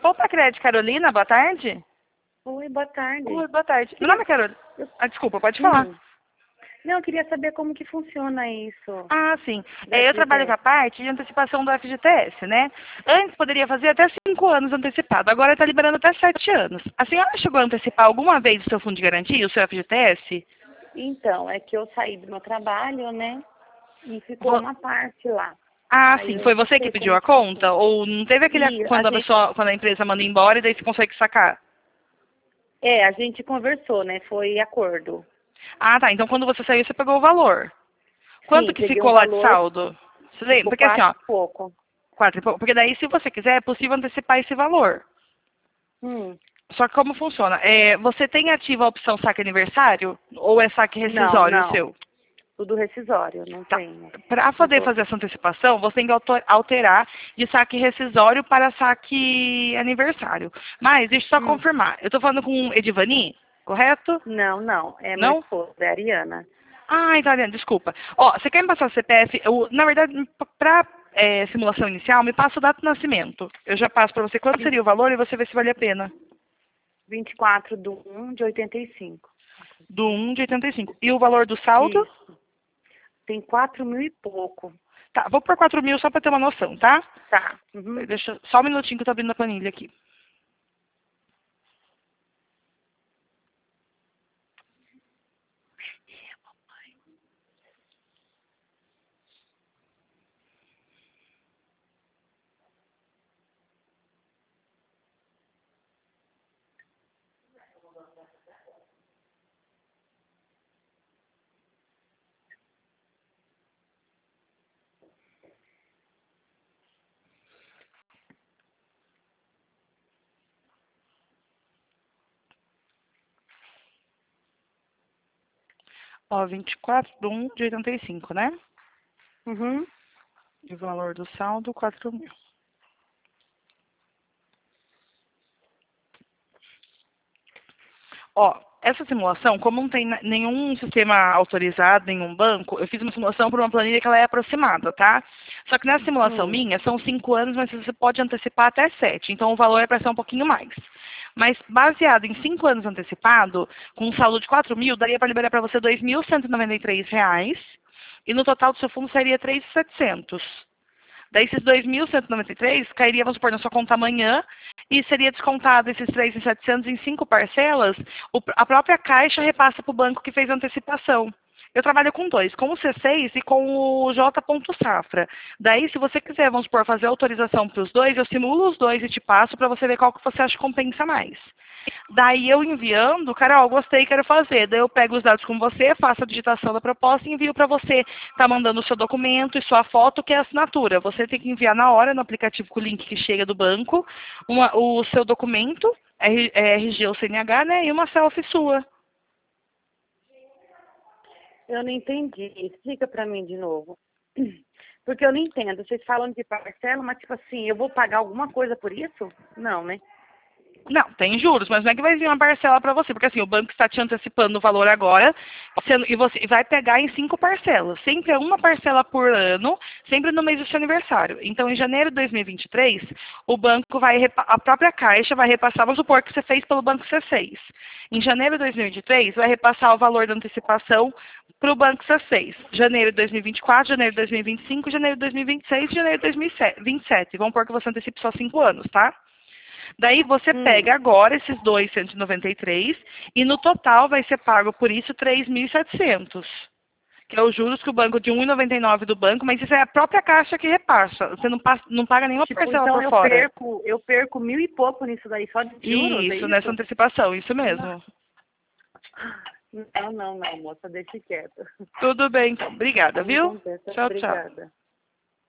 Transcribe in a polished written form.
Opa, Crédito, Carolina, boa tarde. Oi, boa tarde. Oi, boa tarde. Meu nome é Carolina. Ah, desculpa, pode falar. Não, eu queria saber como que funciona isso. Ah, sim. Do Eu trabalho com a FGTS. parte de antecipação do FGTS, né? Antes poderia fazer até 5 anos antecipado, agora está liberando até 7 anos. A senhora chegou a antecipar alguma vez o seu fundo de garantia, o seu FGTS? Então, é que eu saí do meu trabalho, né? E ficou Vo- uma parte lá. Ah, Aí sim. eu Foi não você que sei pediu como a que funciona. conta? Ou não teve aquele E a quando a gente, pessoa, quando a empresa manda embora e daí você consegue sacar? a gente conversou, né? Foi acordo. Ah, tá. Então quando você saiu, você pegou o valor. Quanto Sim, que peguei um ficou lá de valor, saldo? Você lembra? ficou Porque assim, 4 ó, e pouco. 4 e pouco. Porque daí, se você quiser, é possível antecipar esse valor. Hum, Só que como funciona? Você tem ativa a opção saque aniversário? Ou é saque não, rescisório o não. seu? Tudo rescisório, não Tá. tenho Para nos poder fazer outros. essa antecipação, você tem que alterar de saque rescisório para saque aniversário. Mas, deixa eu só Hum, confirmar. Eu estou falando com Edivani, correto? não, não. É meu Não? esposo, é a Ariana. Ah, italiano, desculpa. Ó, você quer me passar o CPF? Na verdade, para simulação inicial, me passa o data de nascimento. Eu já passo para você quanto seria o valor e você vê se vale a pena. 24/1/85. Do 1 de 85. E o valor do saldo? Isso. Tem 4.000 e pouco. Tá, vou por 4 mil só para ter uma noção, tá? Tá. Uhum. Deixa só um minutinho que eu tô abrindo a planilha aqui. Ó, 24 do 1 de 85, né? Uhum. E o valor do saldo, 4 mil. Ó, essa simulação, como não tem nenhum sistema autorizado, nenhum banco, eu fiz uma simulação por uma planilha que ela é aproximada, tá? Só que nessa simulação Hum. minha, são 5 anos, mas você pode antecipar até 7. Então, o valor é para ser um pouquinho mais. Mas, baseado em 5 anos antecipado, com um saldo de 4 mil, daria para liberar para você R$ 2.193. E no total do seu fundo seria 3.700. Daí esses 2.193 cairia, vamos supor, na sua conta amanhã e seria descontado esses 3.700 em 5 parcelas, a própria Caixa repassa para o banco que fez a antecipação. Eu trabalho com dois, com o C6 e com o J. Safra. Daí, se você quiser, vamos supor, fazer autorização para os dois, eu simulo os dois e te passo para você ver qual que você acha que compensa mais. Daí eu enviando, Carol, gostei, quero fazer. Daí eu pego os dados com você, faço a digitação da proposta e envio para você. Tá mandando o seu documento e sua foto, que é a assinatura. Você tem que enviar na hora no aplicativo com o link que chega do banco, o seu documento, RG ou CNH, né? E uma selfie sua. Eu não entendi. Explica pra mim de novo. Porque eu não entendo. Vocês falam de parcela, mas tipo assim, eu vou pagar alguma coisa por isso? Não, né? Não, tem juros, mas não é que vai vir uma parcela para você, porque assim, o banco está te antecipando o valor agora, e você vai pegar em 5 parcelas. Sempre é uma parcela por ano, sempre no mês do seu aniversário. Então, em janeiro de 2023, o banco a própria Caixa vai repassar, vamos supor que você fez pelo Banco C6. Em janeiro de 2023, vai repassar o valor da antecipação para o Banco C6. Janeiro de 2024, janeiro de 2025, janeiro de 2026 e janeiro de 2027. Vamos supor que você antecipe só 5 anos, tá? Daí você Hum. pega agora esses 2.193 e no total vai ser pago por isso 3.700, que é os juros que o banco de 1,99 do banco, mas isso é a própria Caixa que repassa. Você não paga nenhuma Tipo, parcela então por fora. eu perco 1.000 e pouco nisso daí, só de juros, é Isso, nessa isso? antecipação, isso Não, mesmo. não, não, moça, deixa quieto. Tudo bem, então. Obrigada, Não viu? compensa. Tchau, tchau. Obrigada.